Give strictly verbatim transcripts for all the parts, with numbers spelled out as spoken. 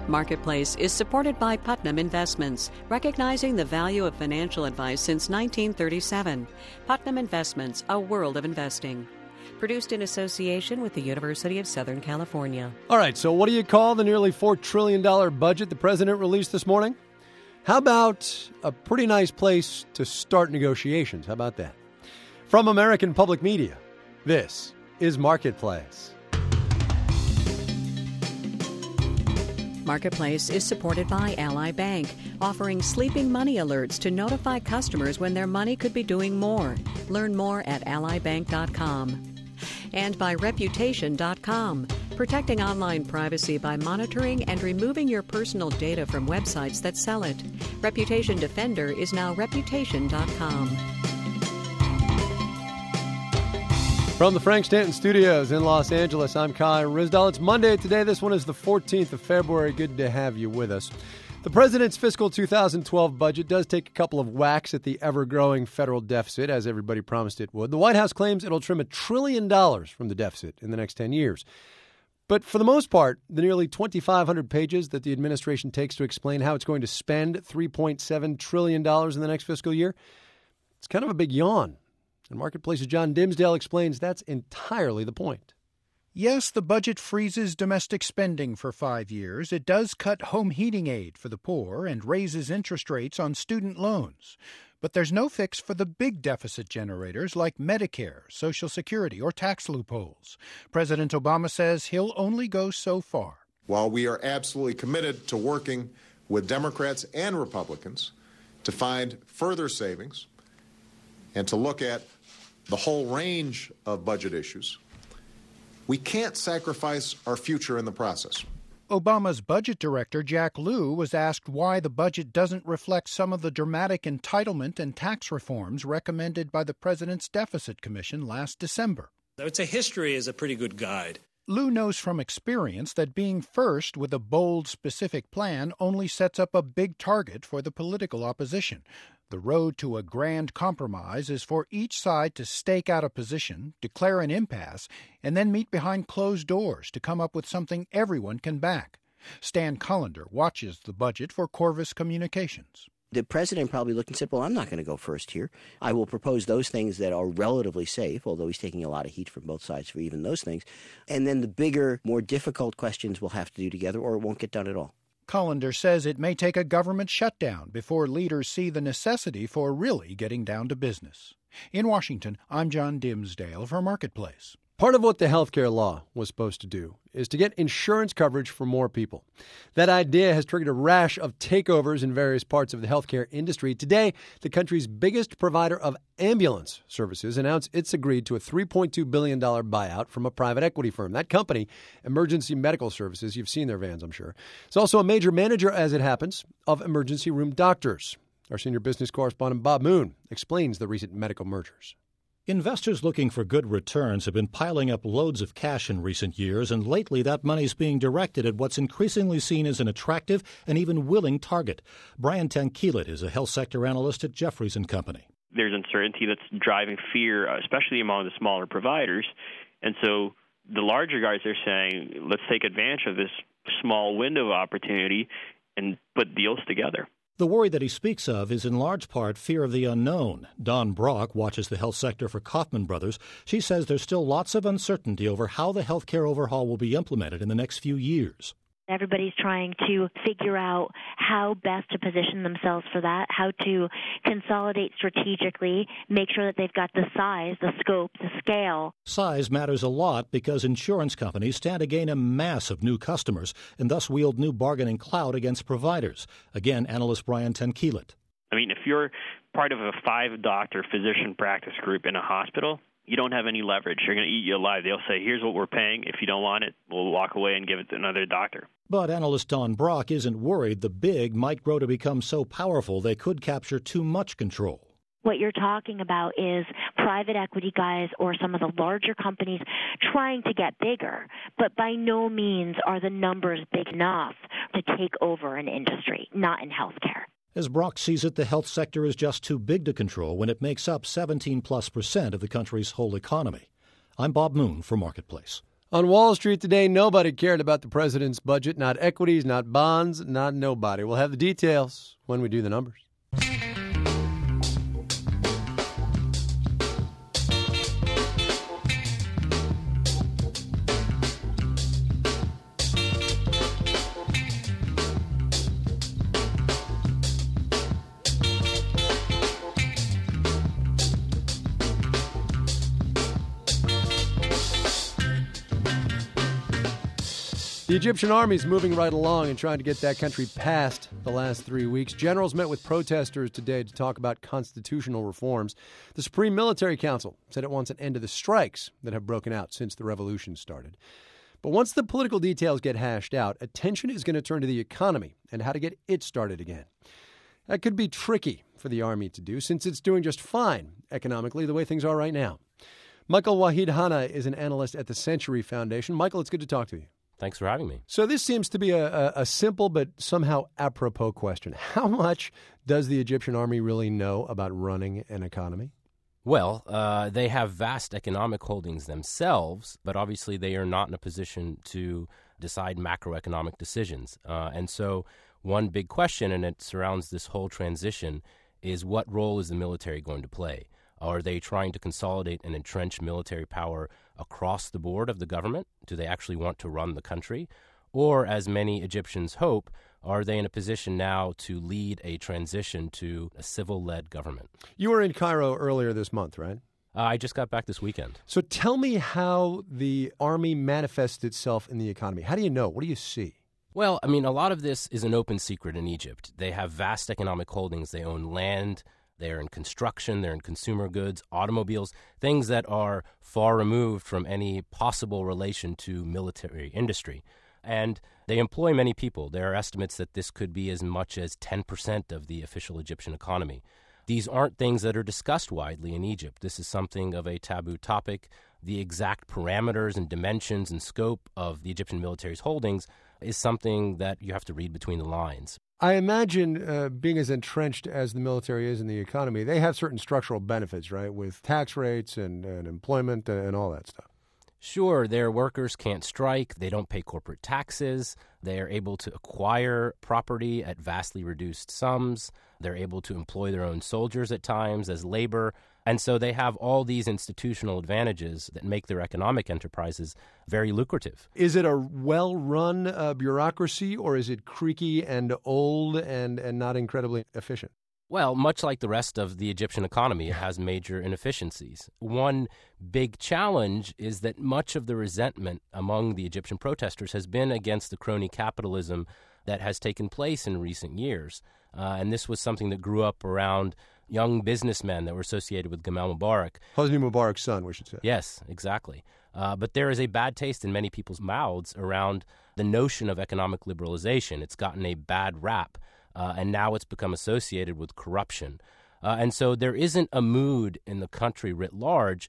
Marketplace is supported by Putnam Investments, recognizing the value of financial advice since nineteen thirty-seven. Putnam Investments, a world of investing. Produced in association with the University of Southern California. All right, so what do you call the nearly four trillion dollars budget the president released this morning? How about a pretty nice place to start negotiations? How about that? From American Public Media, this is Marketplace. Marketplace is supported by Ally Bank, offering sleeping money alerts to notify customers when their money could be doing more. Learn more at ally bank dot com. And by reputation dot com, protecting online privacy by monitoring and removing your personal data from websites that sell it. Reputation Defender is now reputation dot com. From the Frank Stanton Studios in Los Angeles, I'm Kai Ryssdal. It's Monday today. This one is the fourteenth of February. Good to have you with us. The president's fiscal two thousand twelve budget does take a couple of whacks at the ever-growing federal deficit, as everybody promised it would. The White House claims it'll trim a trillion dollars from the deficit in the next ten years. But for the most part, the nearly twenty-five hundred pages that the administration takes to explain how it's going to spend three point seven trillion dollars in the next fiscal year, it's kind of a big yawn. And Marketplace's John Dimsdale explains that's entirely the point. Yes, the budget freezes domestic spending for five years. It does cut home heating aid for the poor and raises interest rates on student loans. But there's no fix for the big deficit generators like Medicare, Social Security, or tax loopholes. President Obama says he'll only go so far. While we are absolutely committed to working with Democrats and Republicans to find further savings and to look at the whole range of budget issues, we can't sacrifice our future in the process. Obama's budget director, Jack Lew, was asked why the budget doesn't reflect some of the dramatic entitlement and tax reforms recommended by the President's Deficit Commission last December. I would say history is a pretty good guide. Lew knows from experience that being first with a bold, specific plan only sets up a big target for the political opposition. The road to a grand compromise is for each side to stake out a position, declare an impasse, and then meet behind closed doors to come up with something everyone can back. Stan Cullender watches the budget for Corvus Communications. The president probably looked and said, well, I'm not going to go first here. I will propose those things that are relatively safe, although he's taking a lot of heat from both sides for even those things. And then the bigger, more difficult questions we'll have to do together, or it won't get done at all. Cullender says it may take a government shutdown before leaders see the necessity for really getting down to business. In Washington, I'm John Dimsdale for Marketplace. Part of what the health care law was supposed to do is to get insurance coverage for more people. That idea has triggered a rash of takeovers in various parts of the healthcare industry. Today, the country's biggest provider of ambulance services announced it's agreed to a three point two billion dollars buyout from a private equity firm. That company, Emergency Medical Services, you've seen their vans, I'm sure. It's also a major manager, as it happens, of emergency room doctors. Our senior business correspondent, Bob Moon, explains the recent medical mergers. Investors looking for good returns have been piling up loads of cash in recent years, and lately that money's being directed at what's increasingly seen as an attractive and even willing target. Brian Tanquilut is a health sector analyst at Jefferies and Company. There's uncertainty that's driving fear, especially among the smaller providers. And so the larger guys are saying, let's take advantage of this small window of opportunity and put deals together. The worry that he speaks of is in large part fear of the unknown. Dawn Brock watches the health sector for Kaufman Brothers. She says there's still lots of uncertainty over how the health care overhaul will be implemented in the next few years. Everybody's trying to figure out how best to position themselves for that, how to consolidate strategically, make sure that they've got the size, the scope, the scale. Size matters a lot because insurance companies stand to gain a mass of new customers and thus wield new bargaining clout against providers. Again, analyst Brian Tanquilut. I mean, if you're part of a five-doctor physician practice group in a hospital, you don't have any leverage. You're going to eat you alive. They'll say, here's what we're paying. If you don't want it, we'll walk away and give it to another doctor. But analyst Dawn Brock isn't worried the big might grow to become so powerful they could capture too much control. What you're talking about is private equity guys or some of the larger companies trying to get bigger, but by no means are the numbers big enough to take over an industry, not in healthcare. As Brock sees it, the health sector is just too big to control when it makes up seventeen plus percent of the country's whole economy. I'm Bob Moon for Marketplace. On Wall Street today, nobody cared about the president's budget, not equities, not bonds, not nobody. We'll have the details when we do the numbers. The Egyptian army is moving right along and trying to get that country past the last three weeks. Generals met with protesters today to talk about constitutional reforms. The Supreme Military Council said it wants an end to the strikes that have broken out since the revolution started. But once the political details get hashed out, attention is going to turn to the economy and how to get it started again. That could be tricky for the army to do since it's doing just fine economically the way things are right now. Michael Wahid Hanna is an analyst at the Century Foundation. Michael, it's good to talk to you. Thanks for having me. So this seems to be a, a, a simple but somehow apropos question. How much does the Egyptian army really know about running an economy? Well, uh, they have vast economic holdings themselves, but obviously they are not in a position to decide macroeconomic decisions. Uh, and so one big question, and it surrounds this whole transition, is what role is the military going to play? Are they trying to consolidate and entrench military power across the board of the government? Do they actually want to run the country? Or, as many Egyptians hope, are they in a position now to lead a transition to a civil-led government? You were in Cairo earlier this month, right? Uh, I just got back this weekend. So tell me how the army manifests itself in the economy. How do you know? What do you see? Well, I mean, a lot of this is an open secret in Egypt. They have vast economic holdings. They own land. They're in construction, they're in consumer goods, automobiles, things that are far removed from any possible relation to military industry. And they employ many people. There are estimates that this could be as much as ten percent of the official Egyptian economy. These aren't things that are discussed widely in Egypt. This is something of a taboo topic. The exact parameters and dimensions and scope of the Egyptian military's holdings is something that you have to read between the lines. I imagine uh, being as entrenched as the military is in the economy, they have certain structural benefits, right, with tax rates and, and employment and all that stuff. Sure, their workers can't strike. They don't pay corporate taxes. They are able to acquire property at vastly reduced sums. They're able to employ their own soldiers at times as labor. And so they have all these institutional advantages that make their economic enterprises very lucrative. Is it a well-run uh, bureaucracy, or is it creaky and old and, and not incredibly efficient? Well, much like the rest of the Egyptian economy, it has major inefficiencies. One big challenge is that much of the resentment among the Egyptian protesters has been against the crony capitalism that has taken place in recent years. Uh, and this was something that grew up around young businessmen that were associated with Gamal Mubarak. Hosni Mubarak's son, we should say. Yes, exactly. Uh, but there is a bad taste in many people's mouths around the notion of economic liberalization. It's gotten a bad rap. Uh, and now it's become associated with corruption. Uh, and so there isn't a mood in the country writ large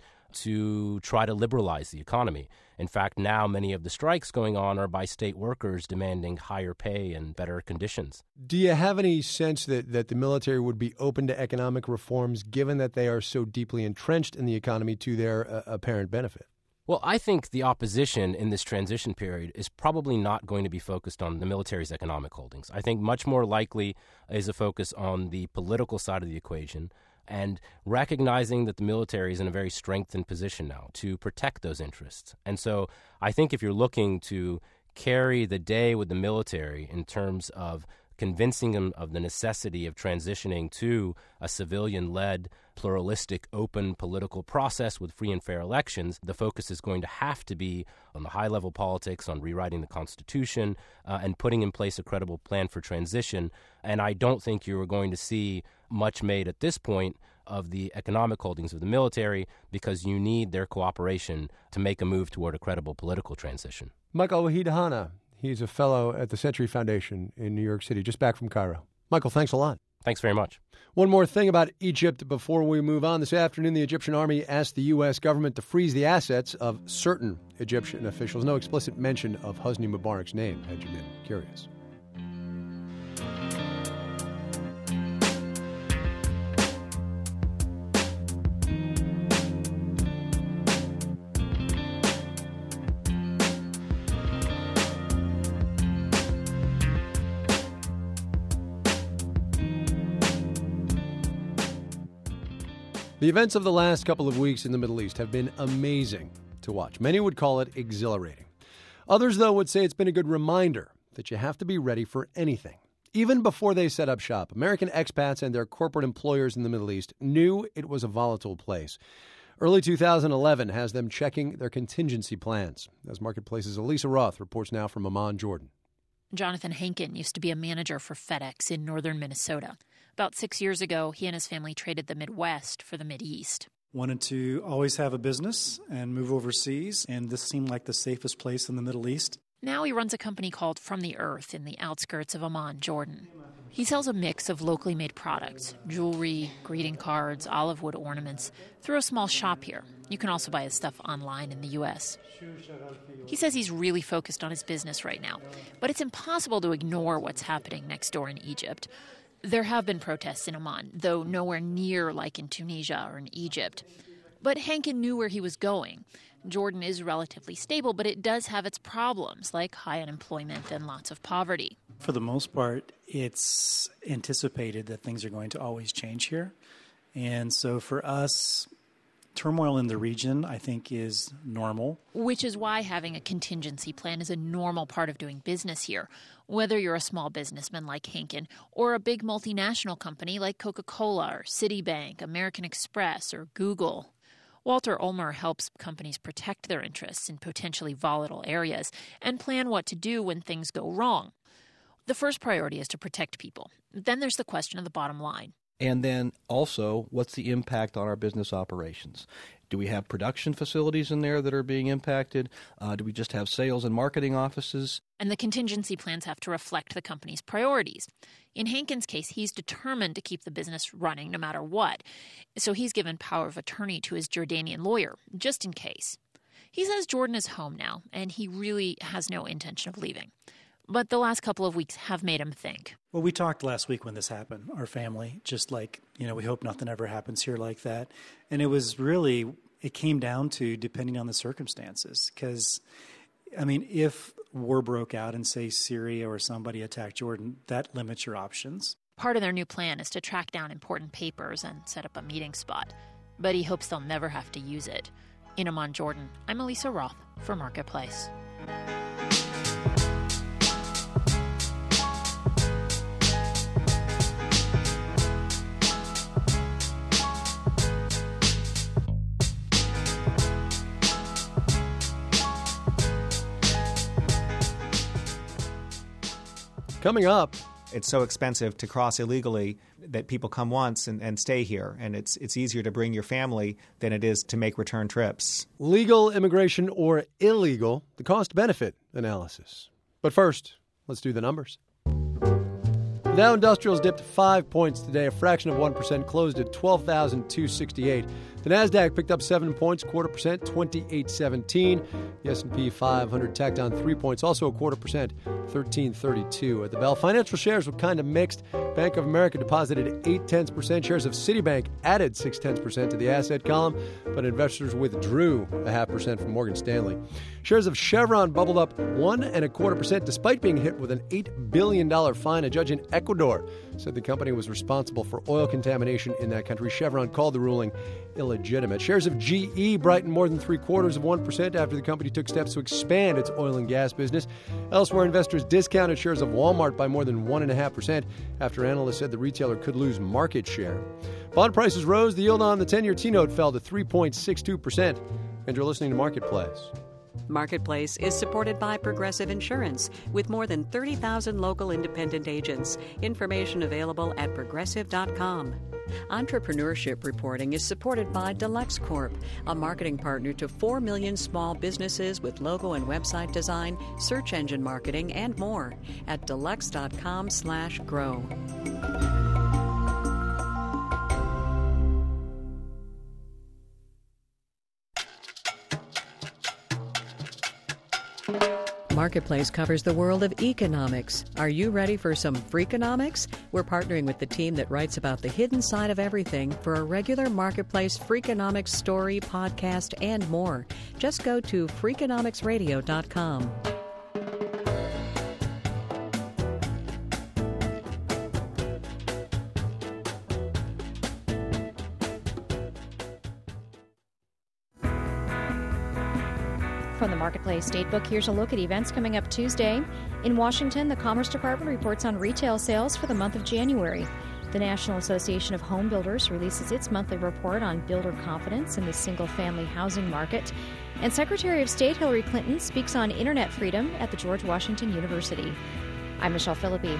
to try to liberalize the economy. In fact, now many of the strikes going on are by state workers demanding higher pay and better conditions. Do you have any sense that, that the military would be open to economic reforms given that they are so deeply entrenched in the economy to their uh, apparent benefit? Well, I think the opposition in this transition period is probably not going to be focused on the military's economic holdings. I think much more likely is a focus on the political side of the equation and recognizing that the military is in a very strengthened position now to protect those interests. And so I think if you're looking to carry the day with the military in terms of convincing them of the necessity of transitioning to a civilian-led, pluralistic, open political process with free and fair elections, the focus is going to have to be on the high-level politics, on rewriting the Constitution, uh, and putting in place a credible plan for transition. And I don't think you're going to see much made at this point of the economic holdings of the military because you need their cooperation to make a move toward a credible political transition. Michael Wahid Hanna. He's a fellow at the Century Foundation in New York City, just back from Cairo. Michael, thanks a lot. Thanks very much. One more thing about Egypt before we move on. This afternoon, the Egyptian army asked the U S government to freeze the assets of certain Egyptian officials. No explicit mention of Hosni Mubarak's name, had you been curious. The events of the last couple of weeks in the Middle East have been amazing to watch. Many would call it exhilarating. Others, though, would say it's been a good reminder that you have to be ready for anything. Even before they set up shop, American expats and their corporate employers in the Middle East knew it was a volatile place. Early two thousand eleven has them checking their contingency plans. As Marketplace's Elisa Roth reports now from Amman, Jordan. Jonathan Henkin used to be a manager for FedEx in northern Minnesota. About six years ago, he and his family traded the Midwest for the Mideast. Wanted to always have a business and move overseas, and this seemed like the safest place in the Middle East. Now he runs a company called From the Earth in the outskirts of Amman, Jordan. He sells a mix of locally made products, jewelry, greeting cards, olive wood ornaments, through a small shop here. You can also buy his stuff online in the U S. He says he's really focused on his business right now, but it's impossible to ignore what's happening next door in Egypt. There have been protests in Amman, though nowhere near like in Tunisia or in Egypt. But Henkin knew where he was going. Jordan is relatively stable, but it does have its problems, like high unemployment and lots of poverty. For the most part, it's anticipated that things are going to always change here. And so for us, turmoil in the region, I think, is normal. Which is why having a contingency plan is a normal part of doing business here, whether you're a small businessman like Henkin or a big multinational company like Coca-Cola or Citibank, American Express, or Google. Walter Ulmer helps companies protect their interests in potentially volatile areas and plan what to do when things go wrong. The first priority is to protect people. Then there's the question of the bottom line. And then also, what's the impact on our business operations? Do we have production facilities in there that are being impacted? Uh, do we just have sales and marketing offices? And the contingency plans have to reflect the company's priorities. In Henkin's case, he's determined to keep the business running no matter what. So he's given power of attorney to his Jordanian lawyer, just in case. He says Jordan is home now, and he really has no intention of leaving. But the last couple of weeks have made him think. Well, we talked last week when this happened, our family, just like, you know, we hope nothing ever happens here like that. And it was really, it came down to depending on the circumstances. Because, I mean, if war broke out in, say, Syria or somebody attacked Jordan, that limits your options. Part of their new plan is to track down important papers and set up a meeting spot. But he hopes they'll never have to use it. In Amman, Jordan, I'm Elisa Roth for Marketplace. Coming up, it's so expensive to cross illegally that people come once and, and stay here, and it's it's easier to bring your family than it is to make return trips. Legal immigration or illegal, the cost-benefit analysis. But first, let's do the numbers. The Dow Industrials dipped five points today, a fraction of one percent, closed at twelve thousand two hundred sixty-eight. The Nasdaq picked up seven points, quarter percent, twenty-eight seventeen. The S and P five hundred tacked on three points, also a quarter percent, thirteen thirty-two. At the bell, financial shares were kind of mixed. Bank of America deposited eight tenths percent. Shares of Citibank added six tenths percent to the asset column, but investors withdrew a half percent from Morgan Stanley. Shares of Chevron bubbled up one and a quarter percent, despite being hit with an eight billion dollars fine. A judge in Ecuador said the company was responsible for oil contamination in that country. Chevron called the ruling illegitimate. Shares of G E brightened more than three quarters of one percent after the company took steps to expand its oil and gas business. Elsewhere, investors discounted shares of Walmart by more than one point five percent after analysts said the retailer could lose market share. Bond prices rose. The yield on the ten-year T-note fell to three point six two percent. And you're listening to Marketplace. Marketplace is supported by Progressive Insurance with more than thirty thousand local independent agents. Information available at progressive dot com. Entrepreneurship reporting is supported by Deluxe Corp, a marketing partner to four million small businesses with logo and website design, search engine marketing, and more at deluxe dot com slash grow. Marketplace covers the world of economics. Are you ready for some Freakonomics? We're partnering with the team that writes about the hidden side of everything for a regular Marketplace Freakonomics story, podcast, and more. Just go to freakonomics radio dot com. from the Marketplace Statebook, here's a look at events coming up Tuesday. In Washington, the Commerce Department reports on retail sales for the month of January. The National Association of Home Builders releases its monthly report on builder confidence in the single-family housing market. And Secretary of State Hillary Clinton speaks on internet freedom at the George Washington University. I'm Michelle Philippi.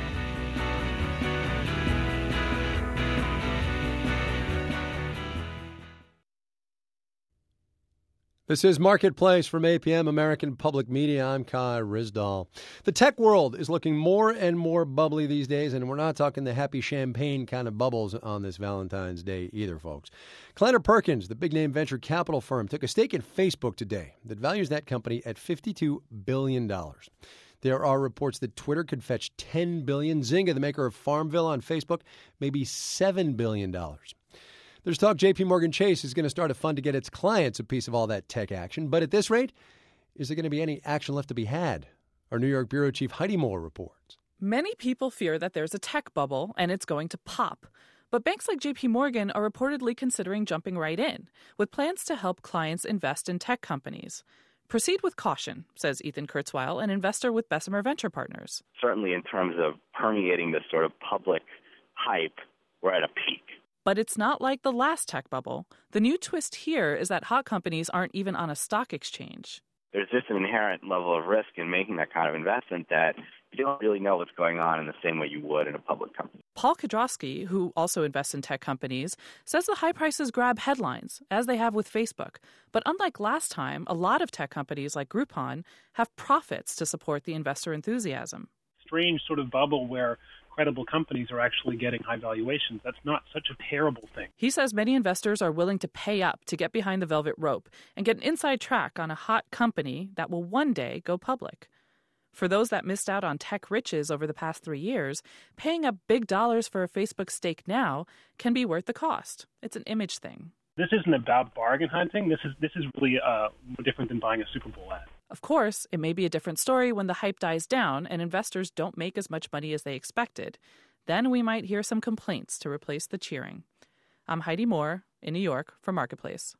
This is Marketplace from A P M, American Public Media. I'm Kai Ryssdal. The tech world is looking more and more bubbly these days, and we're not talking the happy champagne kind of bubbles on this Valentine's Day either, folks. Kleiner Perkins, the big-name venture capital firm, took a stake in Facebook today that values that company at fifty-two billion dollars. There are reports that Twitter could fetch ten billion dollars. Zynga, the maker of Farmville on Facebook, maybe seven billion dollars. There's talk J P Morgan Chase is going to start a fund to get its clients a piece of all that tech action. But at this rate, is there going to be any action left to be had? Our New York bureau chief Heidi Moore reports. Many people fear that there's a tech bubble and it's going to pop. But banks like J P Morgan are reportedly considering jumping right in, with plans to help clients invest in tech companies. Proceed with caution, says Ethan Kurzweil, an investor with Bessemer Venture Partners. Certainly in terms of permeating this sort of public hype, we're at a peak. But it's not like the last tech bubble. The new twist here is that hot companies aren't even on a stock exchange. There's just an inherent level of risk in making that kind of investment that you don't really know what's going on in the same way you would in a public company. Paul Kudrowski, who also invests in tech companies, says the high prices grab headlines, as they have with Facebook. But unlike last time, a lot of tech companies like Groupon have profits to support the investor enthusiasm. Strange sort of bubble where credible companies are actually getting high valuations. That's not such a terrible thing. He says many investors are willing to pay up to get behind the velvet rope and get an inside track on a hot company that will one day go public. For those that missed out on tech riches over the past three years, paying up big dollars for a Facebook stake now can be worth the cost. It's an image thing. This isn't about bargain hunting. This is this is really uh, different than buying a Super Bowl ad. Of course, it may be a different story when the hype dies down and investors don't make as much money as they expected. Then we might hear some complaints to replace the cheering. I'm Heidi Moore in New York for Marketplace.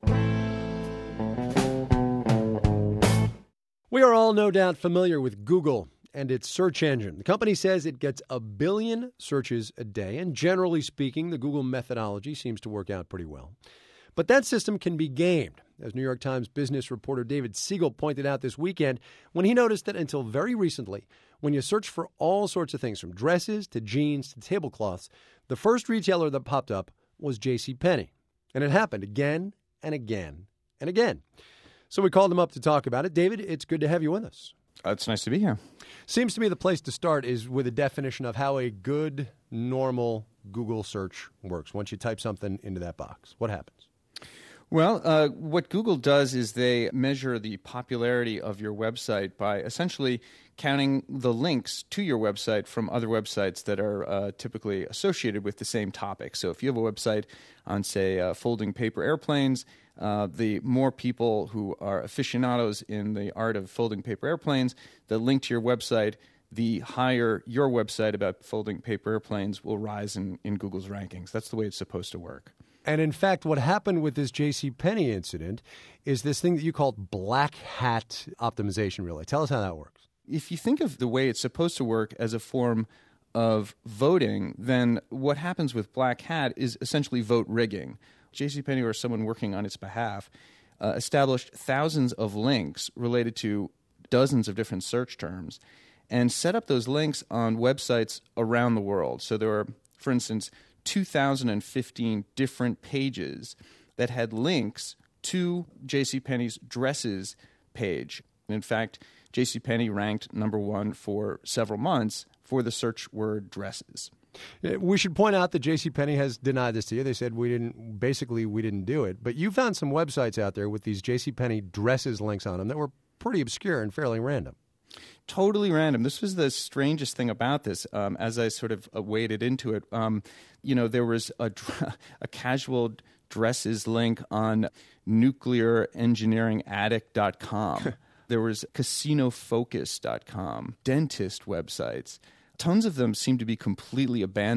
We are all no doubt familiar with Google and its search engine. The company says it gets a billion searches a day, and generally speaking, the Google methodology seems to work out pretty well. But that system can be gamed, as New York Times business reporter David Siegel pointed out this weekend when he noticed that until very recently, when you search for all sorts of things from dresses to jeans to tablecloths, the first retailer that popped up was JCPenney. And it happened again and again and again. So we called him up to talk about it. David, it's good to have you with us. Uh, it's nice to be here. Seems to me the place to start is with a definition of how a good, normal Google search works. Once you type something into that box, what happens? Well, uh, what Google does is they measure the popularity of your website by essentially counting the links to your website from other websites that are uh, typically associated with the same topic. So if you have a website on, say, uh, folding paper airplanes, uh, the more people who are aficionados in the art of folding paper airplanes that link to your website, the higher your website about folding paper airplanes will rise in, in Google's rankings. That's the way it's supposed to work. And in fact, what happened with this JCPenney incident is this thing that you called black hat optimization, really. Tell us how that works. If you think of the way it's supposed to work as a form of voting, then what happens with black hat is essentially vote rigging. JCPenney, or someone working on its behalf, uh, established thousands of links related to dozens of different search terms and set up those links on websites around the world. So there were, for instance, two thousand fifteen different pages that had links to JCPenney's dresses page. And in fact, JCPenney ranked number one for several months for the search word dresses. We should point out that JCPenney has denied this to you. They said we didn't, basically we didn't do it. But you found some websites out there with these JCPenney dresses links on them that were pretty obscure and fairly random. Totally random. This was the strangest thing about this. Um, as I sort of waded into it, um, you know, there was a, a casual dresses link on nuclear engineering addict dot com. There was casino focus dot com, dentist websites. Tons of them seem to be completely abandoned.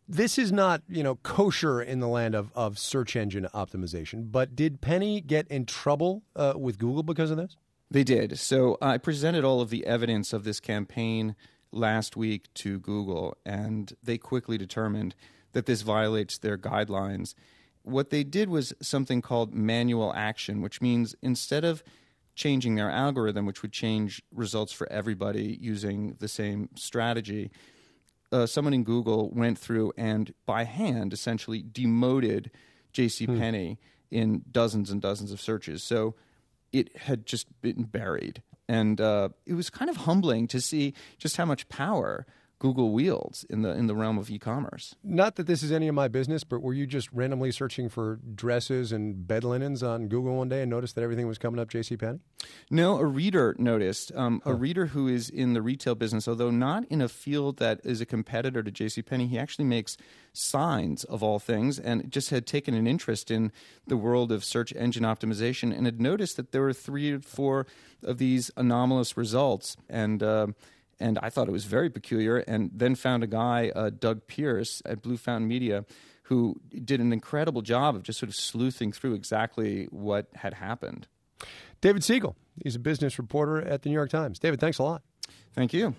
This is not, you know, kosher in the land of, of search engine optimization, but did Penny get in trouble uh, with Google because of this? They did. So I presented all of the evidence of this campaign last week to Google, and they quickly determined that this violates their guidelines. What they did was something called manual action, which means instead of changing their algorithm, which would change results for everybody using the same strategy, Uh, someone in Google went through and by hand essentially demoted JCPenney hmm. in dozens and dozens of searches. So it had just been buried. And uh, it was kind of humbling to see just how much power Google wields in the in the realm of e-commerce. Not that this is any of my business, but were you just randomly searching for dresses and bed linens on Google one day and noticed that everything was coming up JCPenney? No, a reader noticed. Um, huh. A reader who is in the retail business, although not in a field that is a competitor to JCPenney, he actually makes signs of all things and just had taken an interest in the world of search engine optimization and had noticed that there were three or four of these anomalous results. And uh, And I thought it was very peculiar, and then found a guy, uh, Doug Pierce at Blue Fountain Media, who did an incredible job of just sort of sleuthing through exactly what had happened. David Siegel, he's a business reporter at the New York Times. David, thanks a lot. Thank you.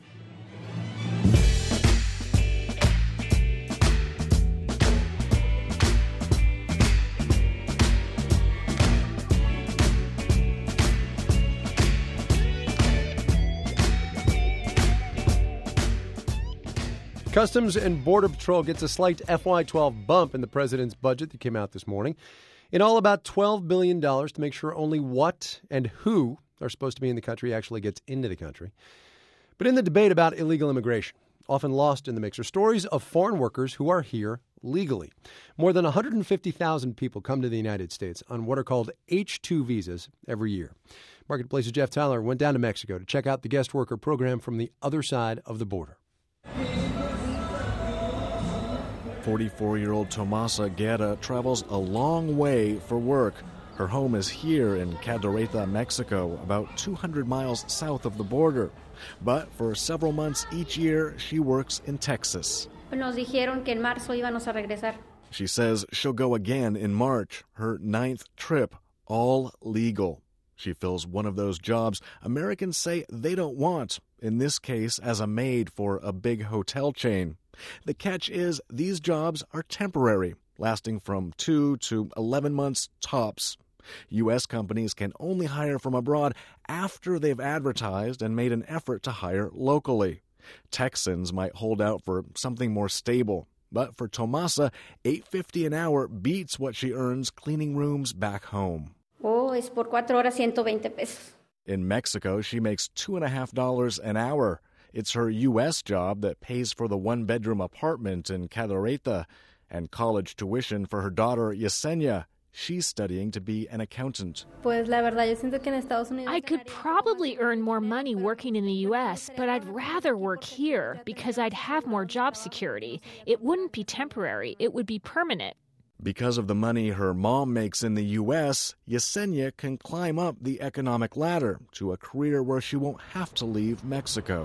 Customs and Border Patrol gets a slight F Y twelve bump in the president's budget that came out this morning. In all, about twelve billion dollars to make sure only what and who are supposed to be in the country actually gets into the country. But in the debate about illegal immigration, often lost in the mix are stories of foreign workers who are here legally. More than one hundred fifty thousand people come to the United States on what are called H two visas every year. Marketplace's Jeff Tyler went down to Mexico to check out the guest worker program from the other side of the border. forty-four-year-old Tomasa Guerra travels a long way for work. Her home is here in Cadereyta, Mexico, about two hundred miles south of the border. But for several months each year, she works in Texas. Nos dijeron que en marzo íbamos a regresar. She says she'll go again in March, her ninth trip, all legal. She fills one of those jobs Americans say they don't want, in this case as a maid for a big hotel chain. The catch is these jobs are temporary, lasting from two to eleven months tops. U S companies can only hire from abroad after they've advertised and made an effort to hire locally. Texans might hold out for something more stable. But for Tomasa, eight dollars and fifty cents an hour beats what she earns cleaning rooms back home. Oh, es por cuatro horas ciento veinte pesos. In Mexico, she makes two and a half dollars an hour. It's her U S job that pays for the one-bedroom apartment in Cadereyta and college tuition for her daughter, Yesenia. She's studying to be an accountant. Pues la verdad, yo siento que en Estados Unidos I could probably earn more money working in the U S, but I'd rather work here because I'd have more job security. It wouldn't be temporary. It would be permanent. Because of the money her mom makes in the U S, Yesenia can climb up the economic ladder to a career where she won't have to leave Mexico.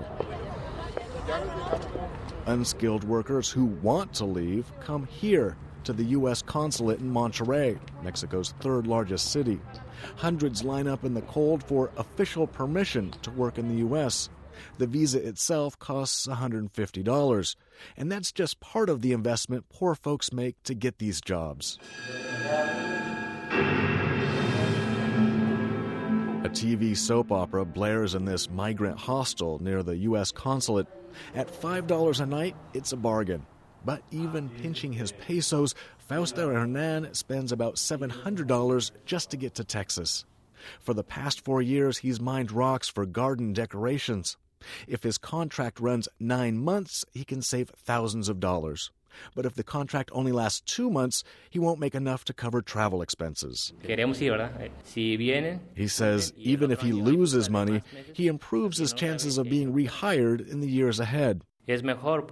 Unskilled workers who want to leave come here to the U S consulate in Monterrey, Mexico's third largest city. Hundreds line up in the cold for official permission to work in the U S. The visa itself costs one hundred fifty dollars, and that's just part of the investment poor folks make to get these jobs. A T V soap opera blares in this migrant hostel near the U S consulate. At five dollars a night, it's a bargain. But even pinching his pesos, Fausto Hernan spends about seven hundred dollars just to get to Texas. For the past four years, he's mined rocks for garden decorations. If his contract runs nine months, he can save thousands of dollars. But if the contract only lasts two months, he won't make enough to cover travel expenses. He says even if he loses money, he improves his chances of being rehired in the years ahead. It's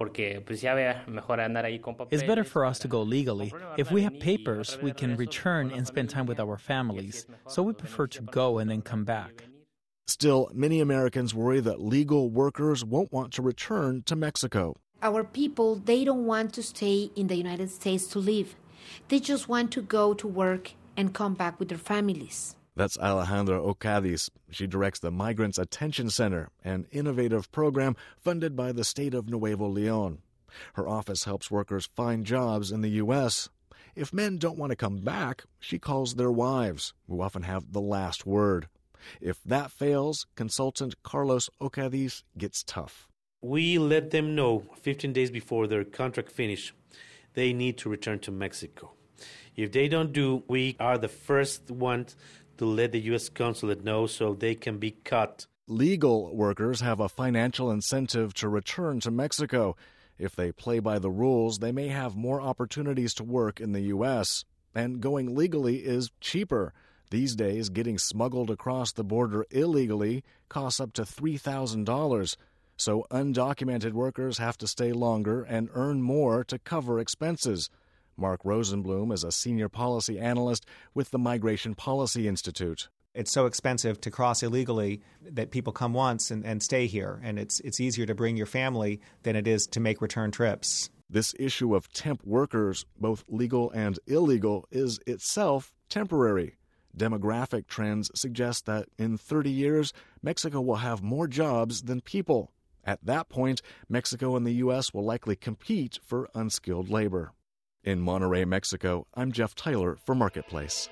better for us to go legally. If we have papers, we can return and spend time with our families. So we prefer to go and then come back. Still, many Americans worry that legal workers won't want to return to Mexico. Our people, they don't want to stay in the United States to live. They just want to go to work and come back with their families. That's Alejandra Ocadiz. She directs the Migrants Attention Center, an innovative program funded by the state of Nuevo León. Her office helps workers find jobs in the U S. If men don't want to come back, she calls their wives, who often have the last word. If that fails, consultant Carlos Ocadiz gets tough. We let them know fifteen days before their contract finish they need to return to Mexico. If they don't do, we are the first ones to let the U S consulate know so they can be cut. Legal workers have a financial incentive to return to Mexico. If they play by the rules, they may have more opportunities to work in the U S. And going legally is cheaper. These days, getting smuggled across the border illegally costs up to three thousand dollars. So undocumented workers have to stay longer and earn more to cover expenses. Mark Rosenblum is a senior policy analyst with the Migration Policy Institute. It's so expensive to cross illegally that people come once and, and stay here, and it's it's easier to bring your family than it is to make return trips. This issue of temp workers, both legal and illegal, is itself temporary. Demographic trends suggest that in thirty years, Mexico will have more jobs than people. At that point, Mexico and the U S will likely compete for unskilled labor. In Monterrey, Mexico, I'm Jeff Tyler for Marketplace.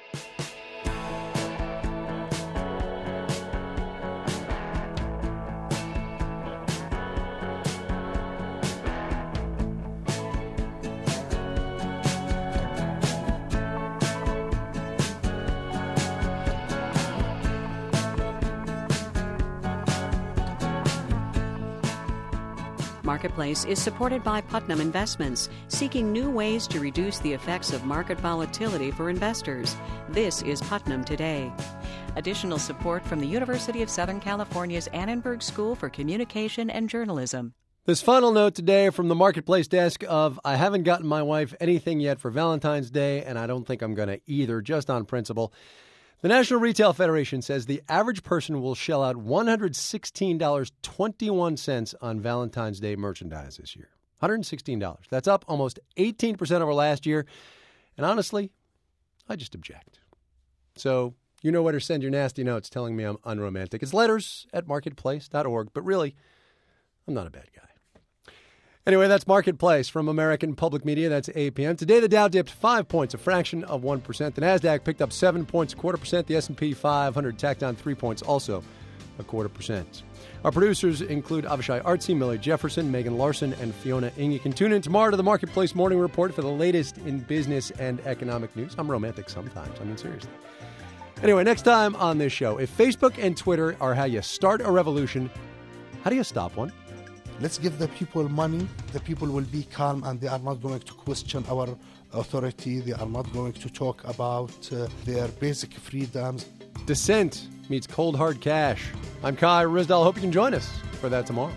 Marketplace is supported by Putnam Investments, seeking new ways to reduce the effects of market volatility for investors. This is Putnam Today. Additional support from the University of Southern California's Annenberg School for Communication and Journalism. This final note today from the Marketplace desk of, I haven't gotten my wife anything yet for Valentine's Day, and I don't think I'm going to either, just on principle. The National Retail Federation says the average person will shell out one hundred sixteen dollars and twenty-one cents on Valentine's Day merchandise this year. one hundred sixteen dollars. That's up almost eighteen percent over last year. And honestly, I just object. So you know where to send your nasty notes telling me I'm unromantic. It's letters at marketplace dot org. But really, I'm not a bad guy. Anyway, that's Marketplace from American Public Media. That's A P M. Today, the Dow dipped five points, a fraction of one percent. The NASDAQ picked up seven points, a quarter percent. The S and P five hundred tacked on three points, also a quarter percent. Our producers include Avishai Artsy, Millie Jefferson, Megan Larson, and Fiona Ng. You can tune in tomorrow to the Marketplace Morning Report for the latest in business and economic news. I'm romantic sometimes. I mean, seriously. Anyway, next time on this show, if Facebook and Twitter are how you start a revolution, how do you stop one? Let's give the people money. The people will be calm and they are not going to question our authority. They are not going to talk about uh, their basic freedoms. Dissent meets cold hard cash. I'm Kai Ryssdal. Hope you can join us for that tomorrow.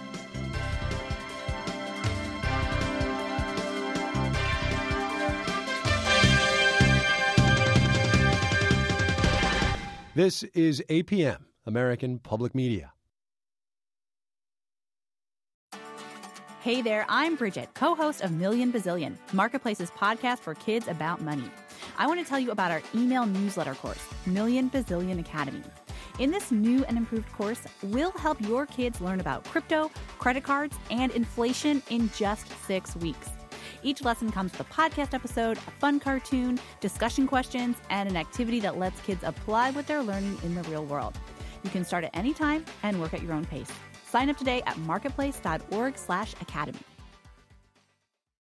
This is A P M, American Public Media. Hey there, I'm Bridget, co-host of Million Bazillion, Marketplace's podcast for kids about money. I want to tell you about our email newsletter course, Million Bazillion Academy. In this new and improved course, we'll help your kids learn about crypto, credit cards, and inflation in just six weeks. Each lesson comes with a podcast episode, a fun cartoon, discussion questions, and an activity that lets kids apply what they're learning in the real world. You can start at any time and work at your own pace. Sign up today at marketplace dot org slash academy.